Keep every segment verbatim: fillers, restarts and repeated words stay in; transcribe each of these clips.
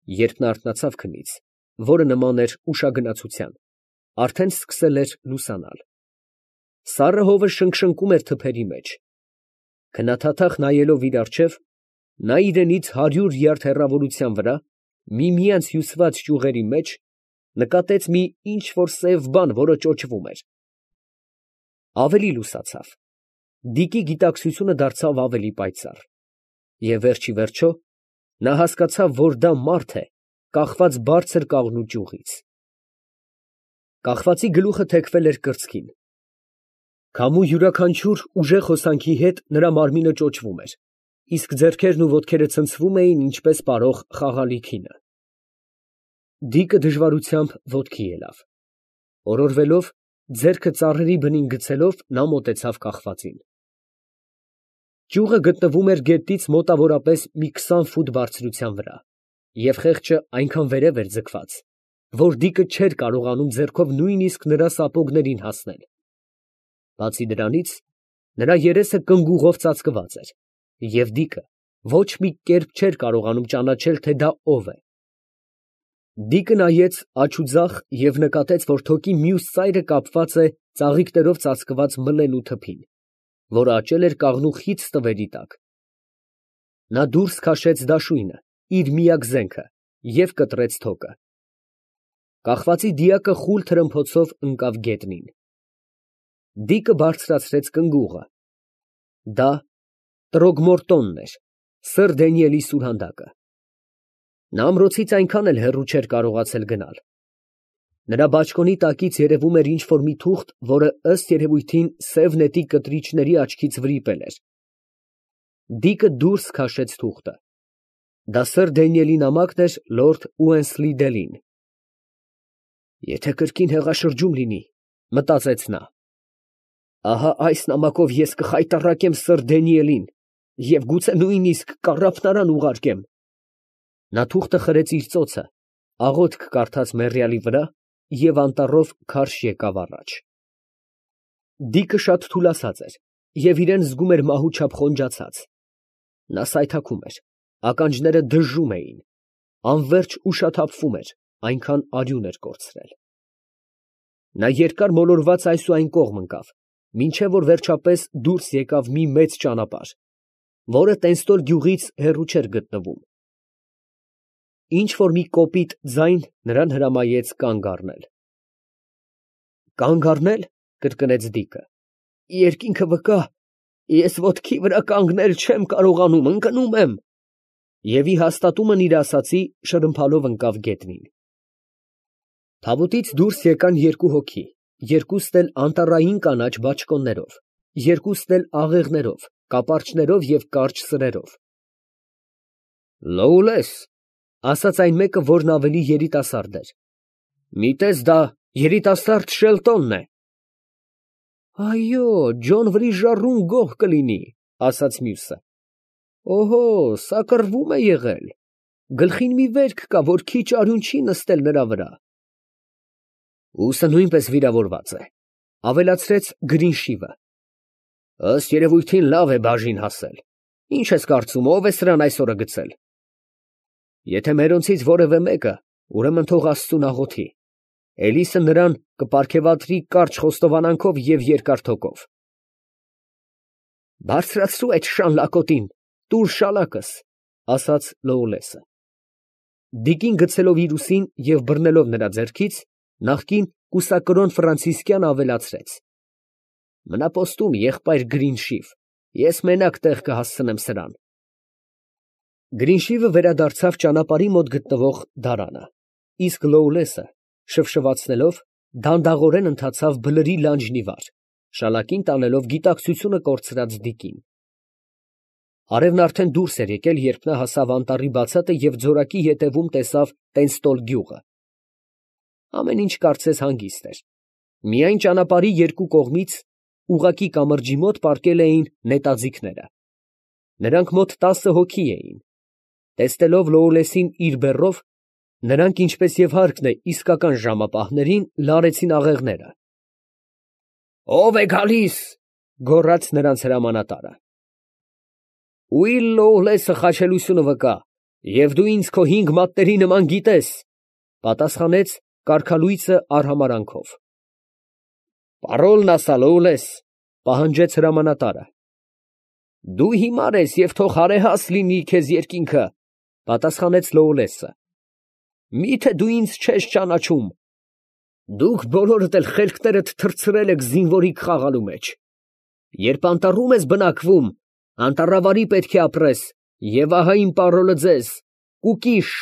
Երբ նա արթնացավ քնից, որը նման էր ուշագնացության, արդեն սկսել էր լուսանալ։ Սառը հովը շնշնկում էր թփերի մեջ։ Քնաթաթախ նայելով իր առջև, նա իրենից հարյուր յարդ հեռավորության վրա, միմյանց հյուսված ճյուղերի մեջ, նկատեց մի ինչ֊որ սև բան, որը ճոճվում էր։ Ավելի լուսացավ, Դիկի գիտակցությունը դարձավ ավելի պայծառ, և վերջ ի վերջո նա հասկացավ, որ դա մարդ է, կախված բարձր կաղնու ճյուղից։ Կախվածի գլուխը թեքվել էր կրծքին։ Քամու յուրաքանչյուր ուժեղ հոսանքի հետ նրա մարմինը ճոճվում էր, իսկ ձեռքերն ու ոտքերը ցնցվում էին, ինչպես պարող խաղալի քինը։ Դիկը դժվարությամբ ոտքի ելավ։ Օրորվելով, ձեռքը ծառերի բնին գցելով, նա մոտեցավ կախվածին։ Ճյուղը գտնվում էր գետնից մոտավորապես մի քսան ֆուտ բարձրության վրա, և խեղճը այնքան վերև էր ձգված, որ Դիկը չէր կարողանում ձեռքով նույնիսկ նրա սապոգներին հասնել։ Բացի դրանից, նրա երեսը կնգուղով ծածկված էր, և Դիկը ոչ մի կերպ չէր կարողանում ճանաչել, թե դա ով է։ Դիկը նայեց աջ ու ձախ և նկատեց, որ թոկի մյուս ծայրը կապված է ծաղիկներով ծածկված մլենու թփին, որը աճել էր կաղնու խիտ ստվերի տակ։ Նա դուրս քաշեց դաշույնը, իր միակ զենքը, և կտրեց թոկը։ Կախվածի դիակը խուլ թրմփոցով ընկավ գետնին։ Դիկը բարձրացրեց կնգուղը։ Դա Տրոգմորտոնն էր, սըր Դանիելի սուրհանդակը։ Նա ամրոցից այնքան էլ հեռու չէր կարողացել գնալ։ Նրա բաճկոնի տակից երևում էր ինչ֊որ մի թուղթ, որը ըստ երևույթին սև նետի կտրիչների աչքից վրիպել էր։ Դիկը դուրս քաշեց թուղթը։ Դա սըր Դանիելի նամակն էր լորդ Ուենսլիդելին։ Եթե կրկին հեղաշրջում լինի, մտածեց նա, ահա այս նամակով ես կխայտառակեմ սըր Դանիելին և գուցե նույնիսկ կառափնարան ուղարկեմ։ Նա թուղթը խրեց իր ծոցը, աղոթք կարդաց մեռյալի վրա և անտառով քարշ եկավ առաջ։ Դիկը շատ թուլացած էր և իրան զգում էր մահու չափ խոնջացած։ Նա սայթաքում էր, ականջները դժժում էին, անվերջ ուշաթափվում էր, այնքան արյուն էր կորցրել։ Նա երկար մոլորված այս ու այն կողմ ընկավ, մինչև որ վերջապես դուրս եկավ մի մեծ ճանապարհ, որը Տենստոլ գյուղից հեռու չէր գտնվում։ Ինչ֊որ մի կոպիտ ձայն նրան հրամայեց կանգ առնել։ «Կանգ առնե՞լ», կրկնեց Դիկը։ «Երկինքը վկա, ես ոտքի վրա կանգնել չեմ կարողանում, ընկնում եմ»։ Եվ ի հաստատումն իր ասածի, շրմփալով ընկավ գետնին։ Թավուտից դուրս եկան երկու հոգի, երկուստ էլ անտառային կանաչ բաճկոններով, երկուստ էլ աղեղներով, կապարճներով և կարճ սրերով։ «Լոուլես», ասաց այն մեկը, որն ավելի երիտասարդ էր, «միտես դա երիտասարդ Շելտոնն է»։ «Այո, Ջոն Վրիժառուն գող կլինի», ասաց մյուսը։ «Օհո, սա կռվում է եղել, գլխին մի վերք կա, որ քիչ արյուն չի նստել նրա վրա»։ «Ուսը նույնպես վիրավորված է», ավելացրեց Գրինշիվը։ «Ըստ երևույթին լավ է բաժին հասել։ Ի՞նչ ես կարծում, ով է սրան այսօրը գցել»։ «Եթե մերոնցից որևէ մեկը, ուրեմն թող Աստծուն աղոթի։ Էլիսը նրան կպարգևատրի կարճ խոստովանանքով և երկար թոկով»։ «Բարձրացրու այդ շան լակոտին, տուր շալակս», ասաց Լոուլեսը։ Դիկին գցելով իր ուսին և բռնելով նրա ձեռքից, նախկին կուսակրոն ֆրանցիսկյան ավելացրեց. «Մնա պոստում, եղբայր Գրինշիվ, ես մենակ տեղ կհասցնեմ սրան»։ Գրինշիվը վերադարձավ ճանապարհի մոտ գտնվող դարանը, իսկ Լոուլեսը, շվշվացնելով, դանդաղորեն ընթացավ բլրի լանջն ի վար, շալակին տանելով գիտակցությունը կորցրած Դիկին։ Արևն արդեն դուրս էր եկել, երբ նա հասավ անտառի բացատը և ձորակի ետևում տեսավ Տենստոլ գյուղը։ Ամեն ինչ կարծես հանգիստ էր, միայն ճանապարհի երկու կողմից, ուղղակի կամրջի մոտ պառկել էին նետաձիգները։ Նրանք մոտ տասը հոգի էին։ Տեսնելով Լոուլեսին իր բեռով, նրանք, ինչպես և հարկն է իսկական ժամապահներին, լարեցին աղեղները։ «Ո՞վ է գալիս», գոռաց նրանց հրամանատարը։ «Ուիլ Լոուլեսը խաչելությունը վկա, Եվ դու ինձ քո հինգ մատների նման գիտես, պատասխանեց կարգալույցը արհամարանքով։ Պարոլն ասա, Լոուլես, պահանջեց հրամանատարը։ Դու հիմար ես և թող հարեհաս լինի քեզ երկինքը, պատասխանեց Լոուլեսը։ Միթե դու ինձ չես ճանաչում։ Դուք բոլորդ էլ խելքներդ թռցրել եք զինվորիկ խաղալու մեջ։ Երբ անտառում ես բնակվում, անտառավարի պետք է ապրես, և ահա իմ պարոլը ձեզ, կուկիշ։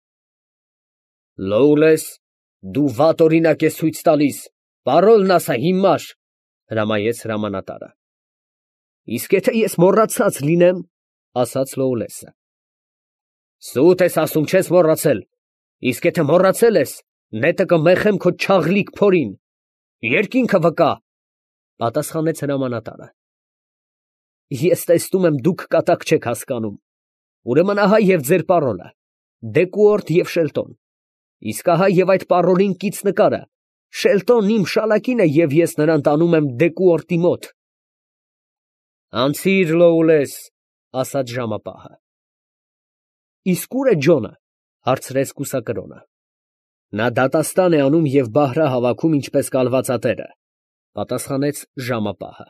Լոուլես, դու վատ օրինակ ես ցույց տալիս, պարոլն ասա, հիմար, հրամայեց հրամանատարը։ Իսկ եթե ես մոռացած լինեմ, ասաց Լոուլեսը։ Սուտ ես ասում, չես մոռացել, իսկ եթե մոռացել ես, նետը կմեխեմ քո չաղլիկ փորին, երկինքը վկա, պատասխանեց հրամանատարը։ Ես տեսնում եմ, դուք կատակ չեք հասկանում, ուրեմն ահա և ձեր պարոլը, Դեկուորտ և Շելտոն, իսկ ահա և այդ պարոլին կից նկարը, Շելտոնն իմ շալակին է և ես նրան տանում եմ Դեկուորտի մոտ։ Անցի՛ր, Լոուլես, ասաց ժամապահը։ Իսկ ո՞ւր է Ջոնը, հարցրեց կուսակրոնը։ Նա դատաստան է անում և բահրա հավաքում, ինչպես կալվածատերը, պատասխանեց ժամապահը։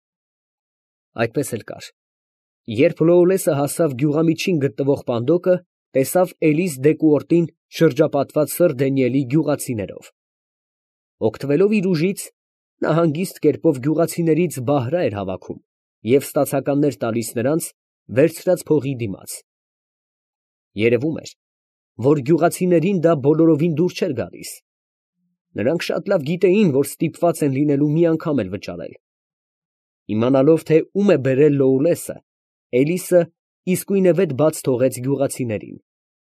Այդպես էլ կար։ Երբ Լոուլեսը հասավ գյուղամիջին գտնվող պանդոկը, տեսավ Էլիս Դեկուորտին շրջապատված սըր Դանիելի գյուղացիներով։ Օգտվելով իր ուժից, նա հանգիստ կերպով գյուղացիներից բահրա էր հավաքում և ստացականներ տալիս նրանց վերցրած փողի դիմաց։ Երևում էր, որ գյուղացիներին դա բոլորովին դուր չէր գալիս։ Նրանք շատ լավ գիտեին, որ ստիպված են լինելու մի անգամ էլ վճարել։ Իմանալով, թե ում է բերել Լոուլեսը, Էլիսը իսկույնևեթ բաց թողեց գյուղացիներին։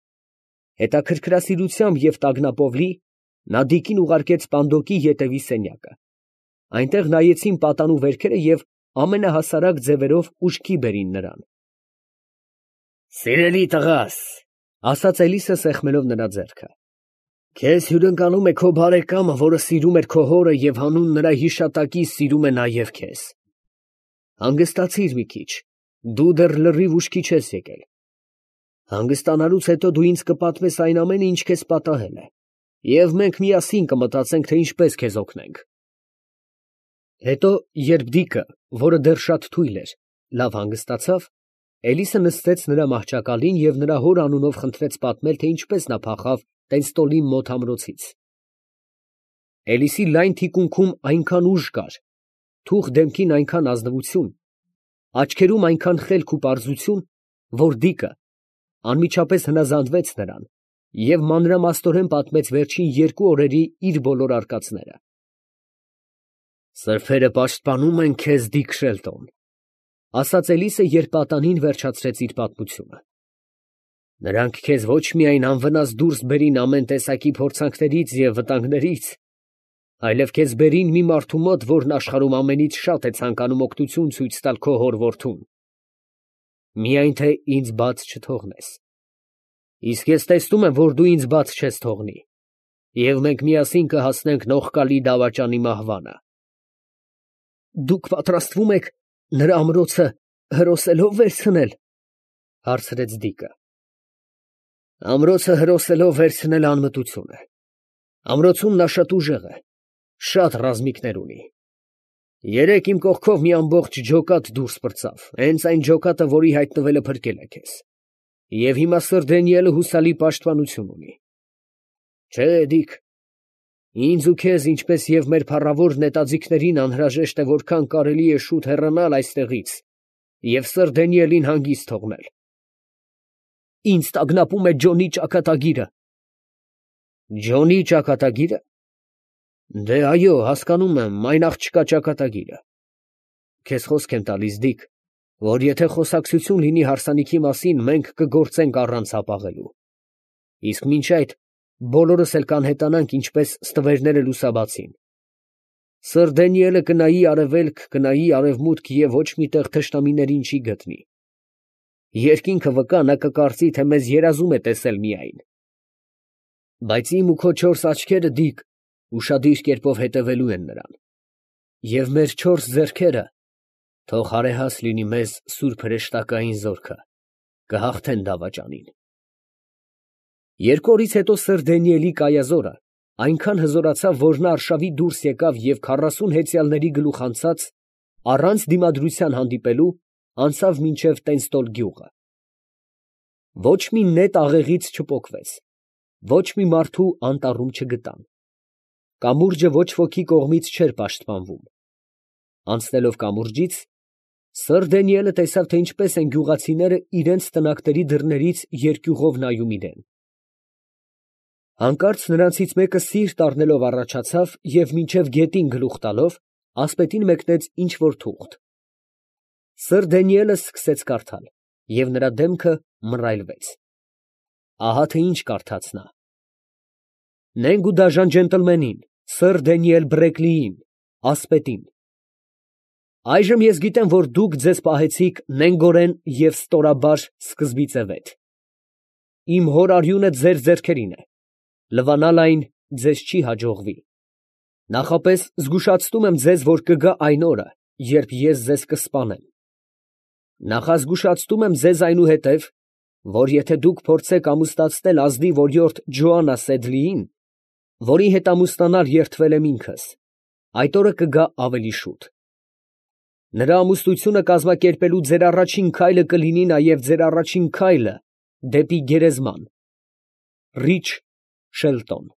Հետաքրքրասիրությամբ և տագնապով լի, նա դիկին ուղարկեց պանդոկի ետևի սենյակը։ Այնտեղ նայեցին պատանու վերքերը և ամենահասարակ ձևերով ուշքի բերին նրան։ Սիրելի տղաս, ասաց Էլիսը սեղմելով նրա ձեռքը, քեզ հյուրընկալում է քո բարեկամը, որը սիրում էր քո հորը և հանուն նրա հիշատակի սիրում է նաև քեզ։ Հանգստացիր մի քիչ, դու դեռ լրիվ ուշքի չես եկել։ Հանգստանալուց հետո դու ինձ կպատմես այն ամենը, ինչ քեզ պատահել է, և մենք միասին կմտածենք, թե ինչպես քեզ օգնենք։ Հետո, երբ Դիկը, որը դեռ շատ թույլ էր, լավ հանգստացավ, Էլիսը նստեց նրա մահճակալին և նրա հոր անունով խնդրեց պատմել, թե ինչպես նա փախավ Տենստոլի մոտ ամրոցից։ Էլիսի լայն թիկունքում այնքան ուժ կար, թուխ դեմքին այնքան ազնվություն, աչքերում այնքան խելք ու պարզություն, որ Դիկը անմիջապես հնազանդվեց նրան և մանրամասնորեն պատմեց վերջին երկու օրերի իր բոլոր արկածները։ Սրբերը պաշտպանում են քեզ, Դիկ Շելտոն, ասաց Էլիսը, երբ պատանին վերջացրեց իր պատմությունը։ Նրանք քեզ ոչ միայն անվնաս դուրս բերին ամեն տեսակի փորձանքներից և վտանգներից, այլև քեզ բերին մի մարդու մոտ, որն աշխարհում ամենից շատ է ցանկանում օգնություն ցույց տալ քո հոր որդուն։ Միայն թե ինձ բաց չթողնես։ Իսկ ես տեսնում եմ, որ դու ինձ բաց չես թողնի, և մենք միասին կհասնենք նողկալի դավաճանի մահվանը։ Դուք պատրաստվում եք նրա ամրոցը հրոսելով վերցնել, հարցրեց Դիկը։ Ամրոցը հրոսելով վերցնել անմտություն է։ Ամրոցում նա շատ ուժեղ է, շատ ռազմիկներ ունի։ Երեկ իմ կողքով մի ամբողջ ջոկատ դուրս պրծավ, հենց այն ջոկատը, որի հայտնվելը փրկել է քեզ։ Եվ հիմա սըր Դանիելը հուսալի պաշտպանություն ունի։ Չէ, Դիկ, ինձ ու քեզ, ինչպես և մեր փառավոր նետաձիգներին անհրաժեշտ է որքան կարելի է շուտ հեռանալ այստեղից և սըր Դանիելին հանգիստ թողնել։ Ինձ տագնապում է Ջոնի ճակատագիրը։ Ջոնի ճակատագիրը։ Դե այո, հասկանում եմ, այն աղջկա ճակատագիրը։ Քեզ խոսք եմ տալիս, Դիկ, որ եթե խոսակցություն լինի հարսանիքի մասին, մենք կգործենք առանց հապաղելու։ Իսկ մինչ այդ բոլորս էլ կանհետանանք, ինչպես ստվերները լուսաբացին։ Սըր Դանիելը կնայի արևելք, կնայի արևմուտք և ոչ մի տեղ թշնամիներին չի գտնի։ Երկինքը վկա, նա կկարծի, թե մեզ երազում է տեսել միայն։ Բայց իմ ու քո չորս աչքերը, Դիկ, ուշադիր կերպով հետևելու են նրան։ Եվ մեր չորս ձեռքերը, թող հարեհաս լինի մեզ սուրբ հրեշտակային զորքը, կհաղթեն դավաճանին։ Երկու օրից հետո սըր Դանիելի կայազորը այնքան հզորացավ, որ նա արշավի դուրս եկավ և քառասուն հեծյալների գլուխ անցած, առանց դիմադրության հանդիպելու, անցավ մինչև Տենստոլ գյուղը։ Ոչ մի նետ աղեղից չպոկվեց, ոչ մի մարդու անտառում չգտան։ Կամուրջը ոչ ոքի կողմից չէր պաշտպանվում։ Անցնելով կամուրջից, սըր Դանիելը տեսավ, թե ինչպես են գյուղացիները իրենց տնակների դռներից երկյուղով նայում իրան։ Հանկարծ նրանցից մեկը սիրտ առնելով առաջացավ և մինչև գետին գլուխ տալով, ասպետին մեկնեց ինչ֊որ թուղթ։ Սըր Դանիելը սկսեց կարդալ, և նրա դեմքը մռայլվեց։ Ահա թե ինչ կարդաց նա. «Նենգ ու դաժան ջենտլմենին, սըր Դանիել Բրեքլիին, ասպետին. Այժմ ես գիտեմ, որ դուք ձեզ պահեցիք նենգորեն և ստորաբար սկզբից է վեթ։ Իմ հոր արյունը ձեր ձեռքերին է, լվանալ այն ձեզ չի հաջողվի։ Նախապես զգուշացնում եմ ձեզ, որ կգա այն օրը, երբ ես ձեզ կսպանեմ։ Նախազգուշացնում եմ ձեզ այնուհետև, որ եթե դուք փորձեք ամուսնացնել ազնիվ օրիորդ Ջոանա Սեդլիին, որի հետ ամուսնանալ երդվել եմ ինքս, այդ օրը կգա ավելի շուտ։ Նրա ամուսնությունը կազմակերպելու ձեր առաջին քայլը կլինի նաև ձեր առաջին քայլը դեպի գերեզման։ Ռիչ Շելտոն»։